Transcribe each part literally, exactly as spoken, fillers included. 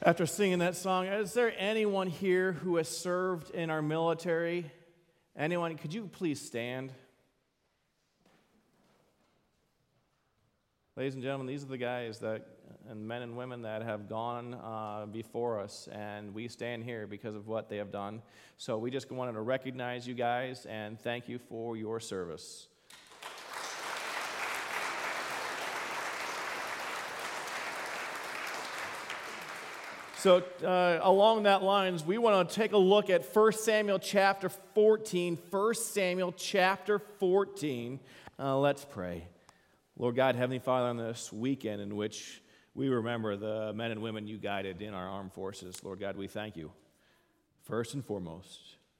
After singing that song, is there anyone here who has served in our military? Anyone? Could you please stand? Ladies and gentlemen, these are the guys that, and men and women that have gone uh, before us, and we stand here because of what they have done. So we just wanted to recognize you guys and thank you for your service. So uh, along that lines, we want to take a look at First Samuel chapter fourteen. First Samuel chapter fourteen. Uh, let's pray. Lord God, Heavenly Father, on this weekend in which we remember the men and women you guided in our armed forces, Lord God, we thank you, first and foremost,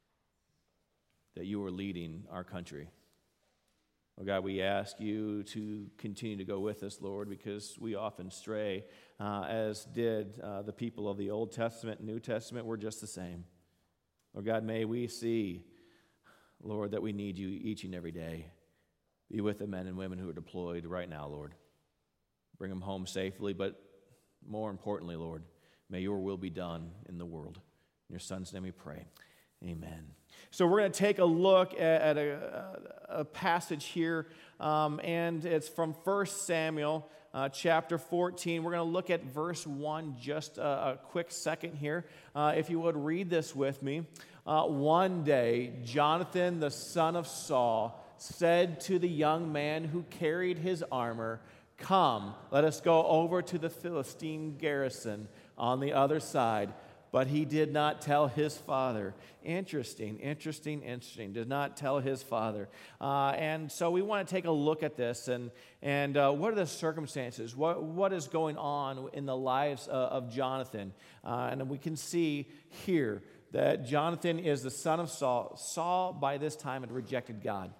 that you are leading our country. Lord God, we ask you to continue to go with us, Lord, because we often stray, uh, as did uh, the people of the Old Testament and New Testament. We're just the same. Lord God, may we see, Lord, that we need you each and every day. Be with the men and women who are deployed right now, Lord. Bring them home safely, but more importantly, Lord, may your will be done in the world. In your Son's name we pray. Amen. So we're going to take a look at, at a, a passage here, um, and it's from First Samuel uh, chapter fourteen. We're going to look at verse one just a, a quick second here. Uh, if you would read this with me. Uh, one day, Jonathan, the son of Saul, said to the young man who carried his armor, "Come, let us go over to the Philistine garrison on the other side." But he did not tell his father. Interesting, interesting, interesting. Did not tell his father. Uh, and so we want to take a look at this and, and uh, what are the circumstances? What, what is going on in the lives uh, of Jonathan? Uh, and we can see here that Jonathan is the son of Saul. Saul, by this time, had rejected God.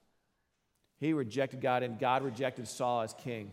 He rejected God, and God rejected Saul as king.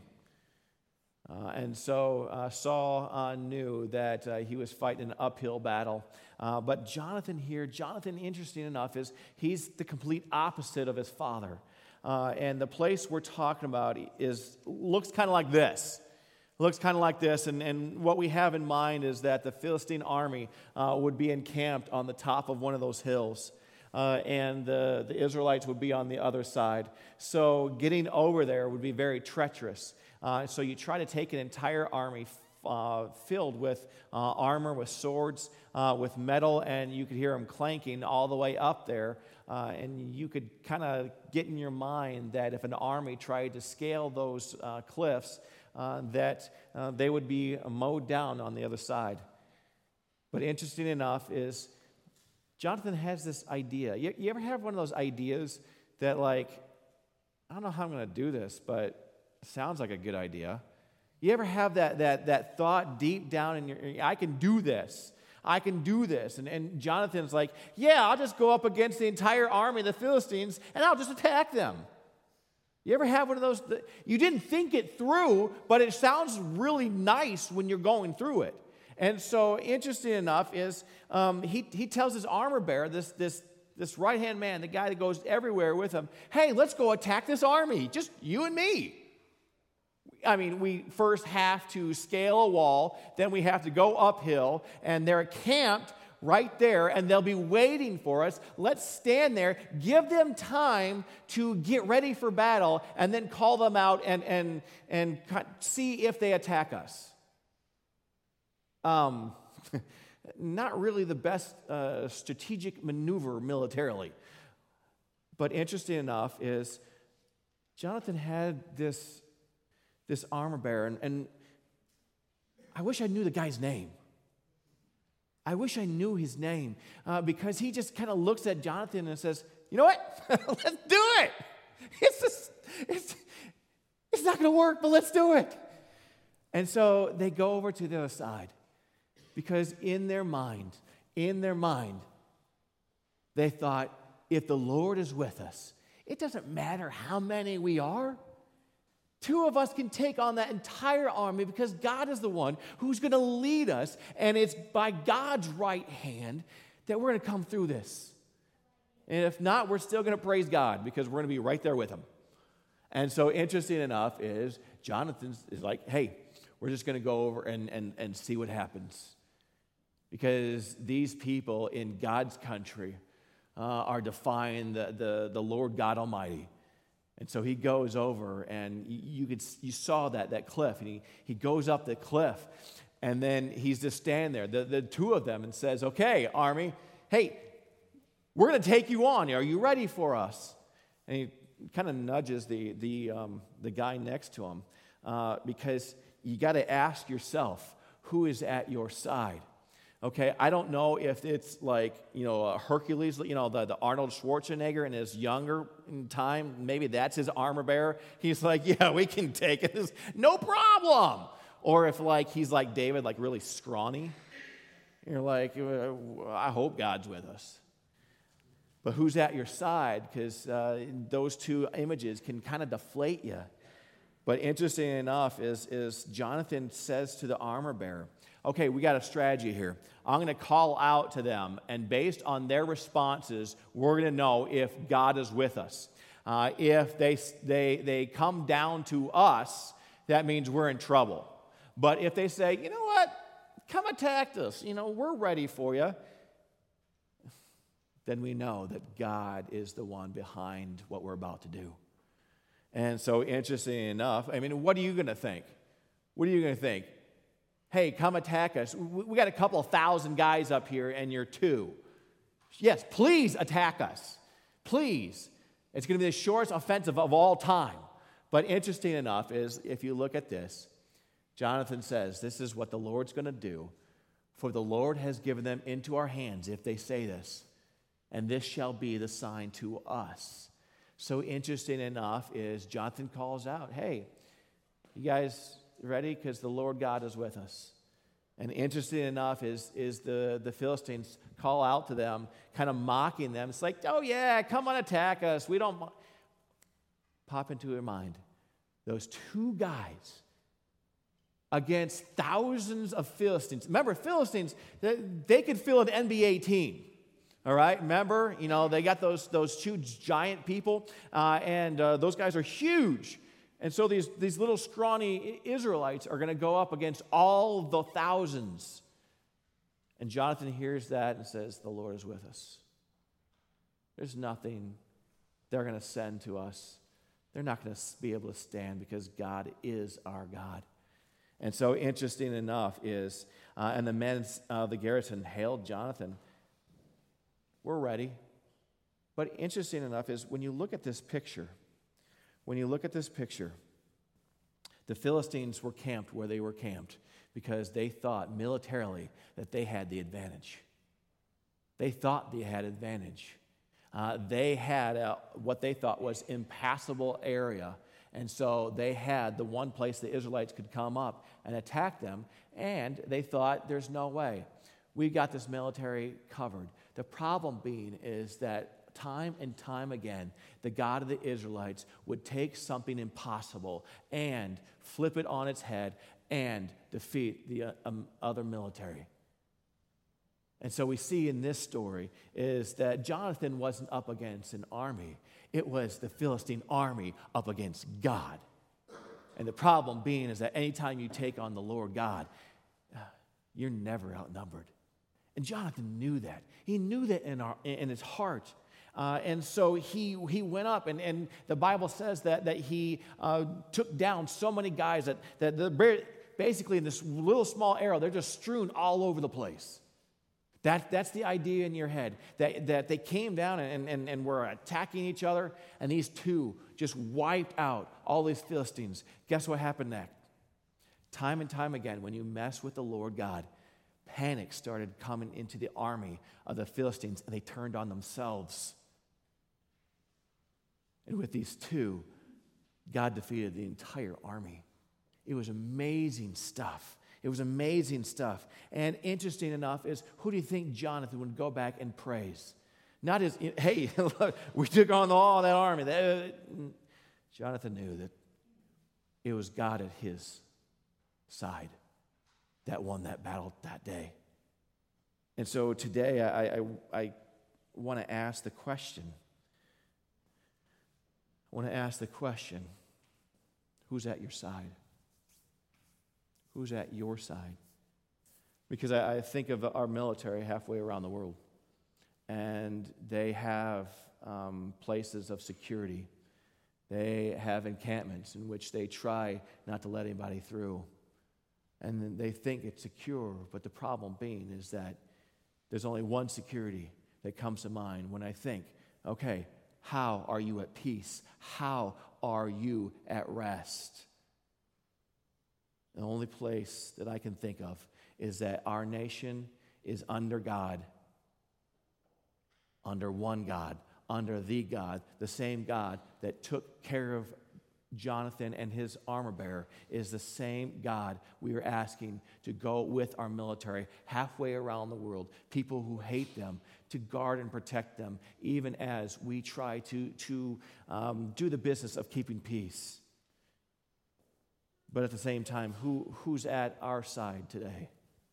Uh, and so uh, Saul uh, knew that uh, he was fighting an uphill battle. Uh, but Jonathan here, Jonathan, interesting enough, is he's the complete opposite of his father. Uh, and the place we're talking about is looks kind of like this. Looks kind of like this. And, and what we have in mind is that the Philistine army uh, would be encamped on the top of one of those hills. Uh, and the, the Israelites would be on the other side. So getting over there would be very treacherous. Uh, so you try to take an entire army uh, filled with uh, armor, with swords, uh, with metal, and you could hear them clanking all the way up there. Uh, and you could kind of get in your mind that if an army tried to scale those uh, cliffs, uh, that uh, they would be mowed down on the other side. But interesting enough is Jonathan has this idea. You, you ever have one of those ideas that, like, I don't know how I'm going to do this, but sounds like a good idea. You ever have that that that thought deep down in your, I can do this. I can do this. And, and Jonathan's like, yeah, I'll just go up against the entire army of the Philistines, and I'll just attack them. You ever have one of those, you didn't think it through, but it sounds really nice when you're going through it. And so, interesting enough is um, he, he tells his armor bearer, this, this, this right-hand man, the guy that goes everywhere with him, hey, let's go attack this army, just you and me. I mean, we first have to scale a wall, then we have to go uphill, and they're camped right there, and they'll be waiting for us. Let's stand there, give them time to get ready for battle, and then call them out and, and, and see if they attack us. Um, not really the best uh, strategic maneuver militarily. But interesting enough is Jonathan had this this armor bearer, and, and I wish I knew the guy's name. I wish I knew his name uh, because he just kind of looks at Jonathan and says, you know what? Let's do it. It's just, it's, it's not going to work, but let's do it. And so they go over to the other side because in their mind, in their mind, they thought, if the Lord is with us, it doesn't matter how many we are. Two of us can take on that entire army because God is the one who's going to lead us, and it's by God's right hand that we're going to come through this. And if not, we're still going to praise God because we're going to be right there with him. And so interesting enough is Jonathan is like, hey, we're just going to go over and, and, and see what happens. because these people in God's country uh, are defying the, the, the Lord God Almighty. And so he goes over, and you could you saw that that cliff, and he, he goes up the cliff, and then he's just standing there, the, the two of them, and says, okay, army, hey, we're going to take you on. Are you ready for us? And he kind of nudges the, the, um, the guy next to him, uh, because you got to ask yourself, who is at your side? Okay, I don't know if it's like, you know, uh, Hercules, you know, the, the Arnold Schwarzenegger in his younger time, maybe that's his armor bearer. He's like, yeah, we can take it, no problem. Or if like he's like David, like really scrawny, you're like, I hope God's with us. But who's at your side? Because uh, those two images can kind of deflate you. But interesting enough is, is Jonathan says to the armor bearer, okay, we got a strategy here. I'm going to call out to them, and based on their responses, we're going to know if God is with us. Uh, if they, they, they come down to us, that means we're in trouble. But if they say, you know what, come attack us, you know, we're ready for you, then we know that God is the one behind what we're about to do. And so, interesting enough, I mean, what are you going to think? What are you going to think? Hey, come attack us. We got a couple of thousand guys up here, and you're two. Yes, please attack us. Please. It's going to be the shortest offensive of all time. But interesting enough is, if you look at this, Jonathan says, this is what the Lord's going to do, for the Lord has given them into our hands if they say this, and this shall be the sign to us. So interesting enough is Jonathan calls out, hey, you guys ready? Because the Lord God is with us. And interesting enough is, is the, the Philistines call out to them, kind of mocking them. It's like, oh yeah, come on, attack us. We don't... Mo-. Pop into your mind, those two guys against thousands of Philistines. Remember, Philistines, they, they could fill an N B A team. All right, remember, you know, they got those, those two giant people, uh, and uh, those guys are huge. And so these, these little scrawny Israelites are going to go up against all the thousands. And Jonathan hears that and says, the Lord is with us. There's nothing they're going to send to us. They're not going to be able to stand because God is our God. And so interesting enough is, uh, and the men of uh, the garrison hailed Jonathan. We're ready. But interesting enough is when you look at this picture, when you look at this picture, the Philistines were camped where they were camped because they thought militarily that they had the advantage. They thought they had advantage. Uh, they had a, what they thought was impassable area, and so they had the one place the Israelites could come up and attack them, and they thought there's no way. We've got this military covered. The problem being is that time and time again, the God of the Israelites would take something impossible and flip it on its head and defeat the uh, um, other military. And so we see in this story is that Jonathan wasn't up against an army. It was the Philistine army up against God. And the problem being is that anytime you take on the Lord God, you're never outnumbered. And Jonathan knew that. He knew that in, our, in his heart. Uh, and so he he went up, and, and the Bible says that, that he uh, took down so many guys that, that the, basically in this little small arrow, they're just strewn all over the place. That, that's the idea in your head, that, that they came down and, and, and were attacking each other, and these two just wiped out all these Philistines. Guess what happened next? Time and time again, when you mess with the Lord God, panic started coming into the army of the Philistines, and they turned on themselves. And with these two, God defeated the entire army. It was amazing stuff. It was amazing stuff. And interesting enough is, who do you think Jonathan would go back and praise? Not his, hey, look, we took on all that army. Jonathan knew that it was God at his side that won that battle that day. And so today I, I, I want to ask the question. I want to ask the question, who's at your side? Who's at your side? Because I, I think of our military halfway around the world, and they have um, places of security. They have encampments in which they try not to let anybody through. And then they think it's secure, but the problem being is that there's only one security that comes to mind when I think, okay, how are you at peace? How are you at rest? The only place that I can think of is that our nation is under God, under one God, under the God, the same God that took care of Jonathan and his armor bearer is the same God we are asking to go with our military halfway around the world, people who hate them, to guard and protect them, even as we try to, to um, do the business of keeping peace. But at the same time, who, who's at our side today?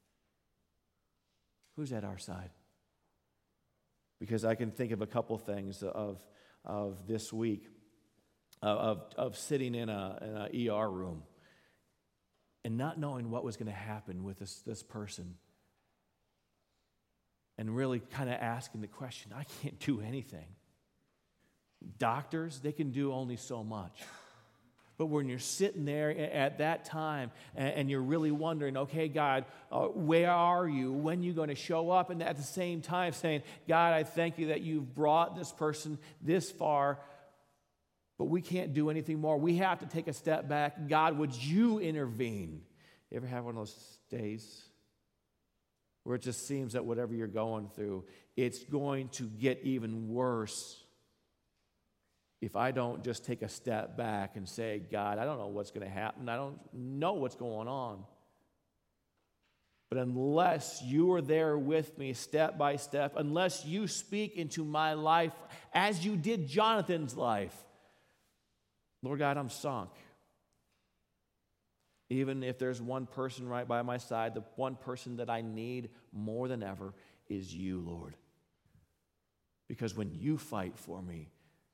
Who's at our side? Because I can think of a couple things of, of this week, of, of sitting in a, in a E R room and not knowing what was going to happen with this, this person. And really kind of asking the question, I can't do anything. Doctors, they can do only so much. But when you're sitting there at that time and you're really wondering, okay, God, uh, where are you? When are you going to show up? And at the same time saying, God, I thank you that you've brought this person this far, but we can't do anything more. We have to take a step back. God, would you intervene? You ever have one of those days where it just seems that whatever you're going through, it's going to get even worse if I don't just take a step back and say, God, I don't know what's going to happen. I don't know what's going on. But unless you are there with me step by step, unless you speak into my life as you did Jonathan's life, Lord God, I'm sunk. Even if there's one person right by my side, the one person that I need more than ever is you, Lord. Because when you fight for me,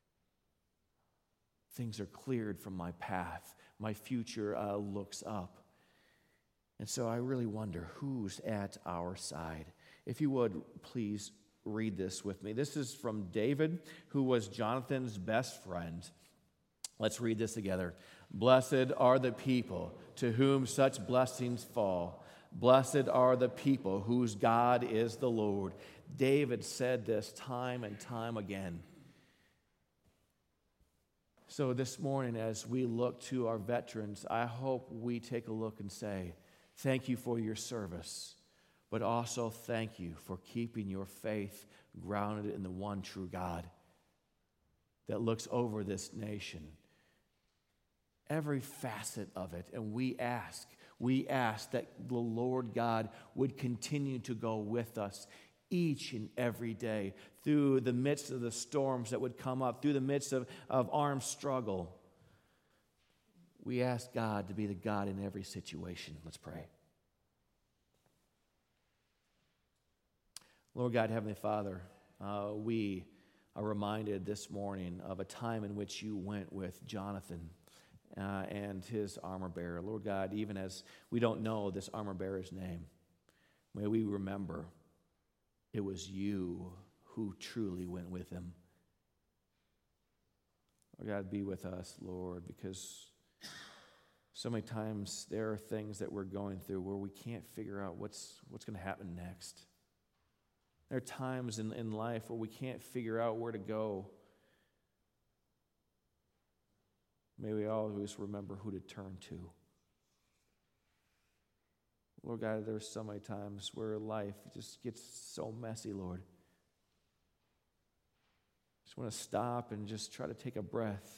things are cleared from my path. My future uh, looks up. And so I really wonder who's at our side. If you would, please read this with me. This is from David, who was Jonathan's best friend. Let's read this together. Blessed are the people to whom such blessings fall. Blessed are the people whose God is the Lord. David said this time and time again. So this morning, as we look to our veterans, I hope we take a look and say, thank you for your service, but also thank you for keeping your faith grounded in the one true God that looks over this nation, every facet of it. And we ask, we ask that the Lord God would continue to go with us each and every day through the midst of the storms that would come up, through the midst of, of armed struggle. We ask God to be the God in every situation. Let's pray. Lord God, Heavenly Father, uh, we are reminded this morning of a time in which you went with Jonathan uh, and his armor bearer. Lord God, even as we don't know this armor bearer's name, may we remember it was you who truly went with him. Lord God, be with us, Lord, because so many times there are things that we're going through where we can't figure out what's, what's going to happen next. There are times in, in life where we can't figure out where to go. May we always remember who to turn to. Lord God, there's so many times where life just gets so messy, Lord. Just want to stop and just try to take a breath,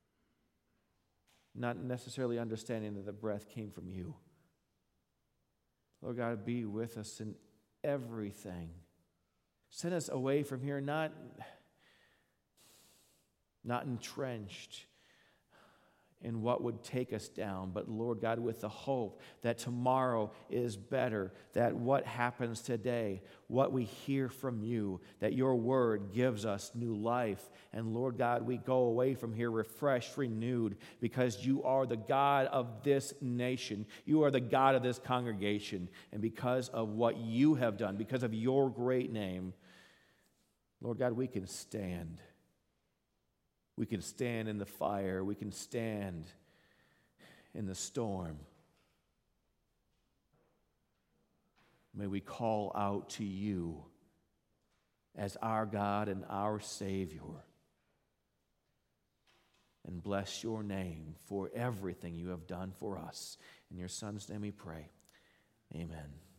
not necessarily understanding that the breath came from you. Lord God, be with us in everything. Send us away from here, not, not entrenched in what would take us down, but Lord God, with the hope that tomorrow is better, that what happens today, what we hear from you, that your word gives us new life. And Lord God, we go away from here refreshed, renewed, because you are the God of this nation. You are the God of this congregation. And because of what you have done, because of your great name, Lord God, we can stand. We can stand in the fire. We can stand in the storm. May we call out to you as our God and our Savior and bless your name for everything you have done for us. In your Son's name we pray. Amen.